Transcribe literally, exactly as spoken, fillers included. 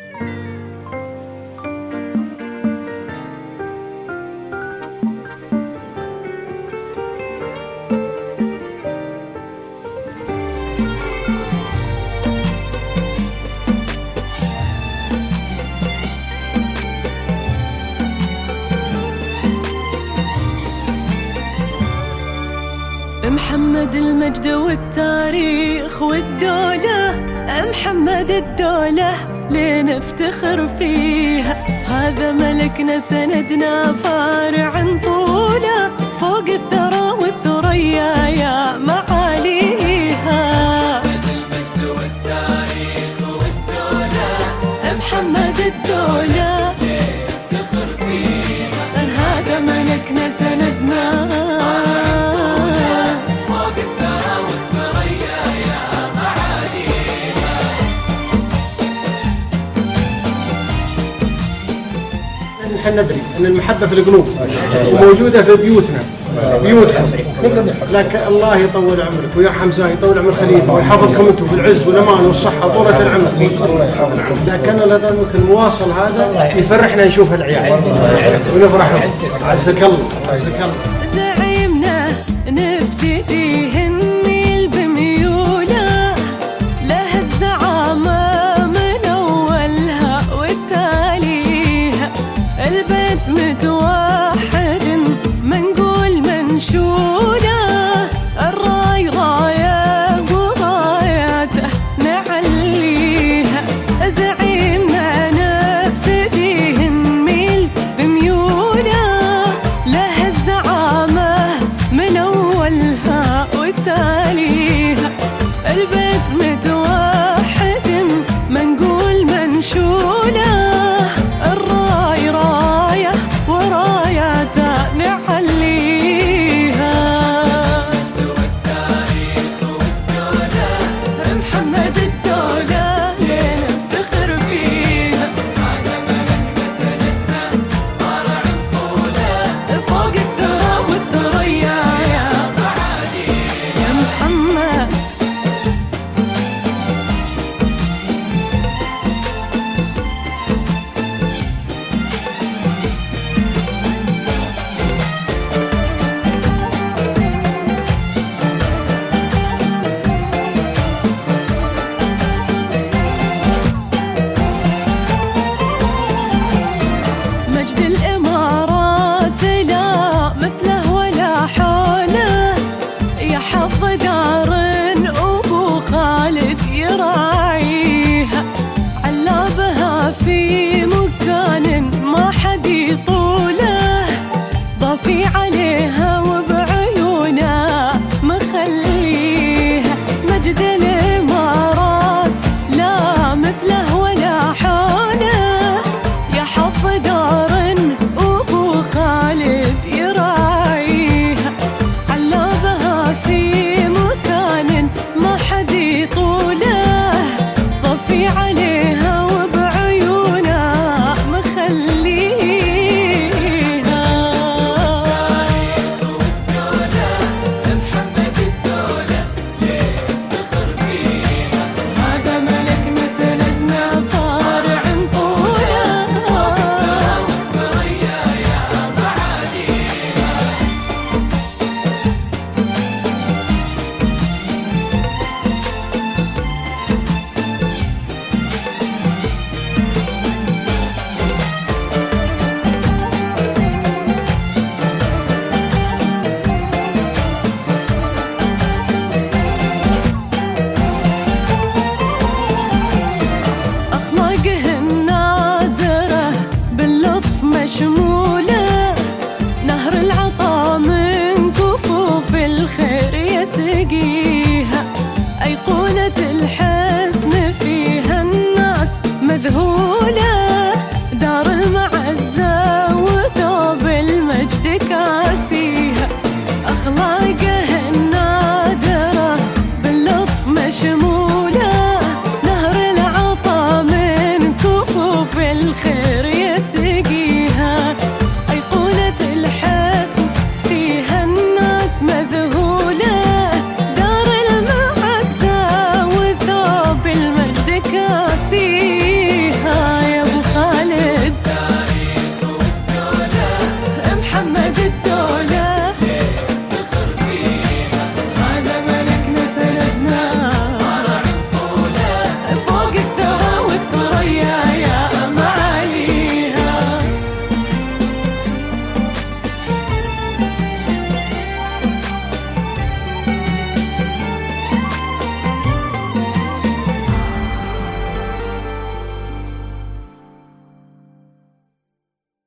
محمد المجد والتاريخ والدولة، محمد الدولة لين نفتخر فيها. هذا ملكنا سندنا فارع طوله، فوق الثرى والثريا يا معاليها. المجد والتاريخ والدولة، محمد الدولة لين نفتخر فيها. هذا ملكنا سندنا نحن ندري ان المحبه في القلوب وموجوده في بيوتنا بيوتكم، لكن الله يطول عمرك ويرحم زاي يطول عمر خليفه ويحفظكم انتم في العز والامان والصحه طولة العمر. لكن هذا المواصل هذا يفرحنا نشوف العيال ونفرح لهم. عزك الله عزك الله. زعيمنا نفتديه النيل بميوله، له الزعامه من اولها والتاليها. البيت متوحد منقول منشوله، الراي رايه وراياته نعليها. زعيمنا نفتديه النيل بميوله، له الزعامه من اولها والتاليها. البيت متوحد منقول منشوله، الراي رايه وراياته نعليها. والتاريخ والدولة، محمد الدولة لين نفتخر فيها. هذا ملكنا سندنا فارع طوله، فوق الثرى والثريا يا معاليها. يا محمد. مجد الإمارات لا مثله ولا حوله، يا حظ دار أبو خالد يراعيها. علابها في مكان ما حد يطوله، ضافي عليها وبعيونها مخليها. مجد الإمارات لا مثله ولا حوله، يا حظ دار أبو خالد يراعيها. علابها في مكان ما حد يطوله، ضفي عليها وبعيونها مخليها. محمد الدولة لين نفتخر فيها. هذا ملكنا سندنا فارع طوله، والثريا يا معاليها. أخلاقه النادرة باللطف مشمولة، نهر العطا من كفوف الخير يسقيها. أيقونة الحسن فيها الناس مذهولة، دار المعزة وثوب المجد كاسيها. أخلاقه النادرة باللطف مشمولة، نهر العطا من كفوف الخير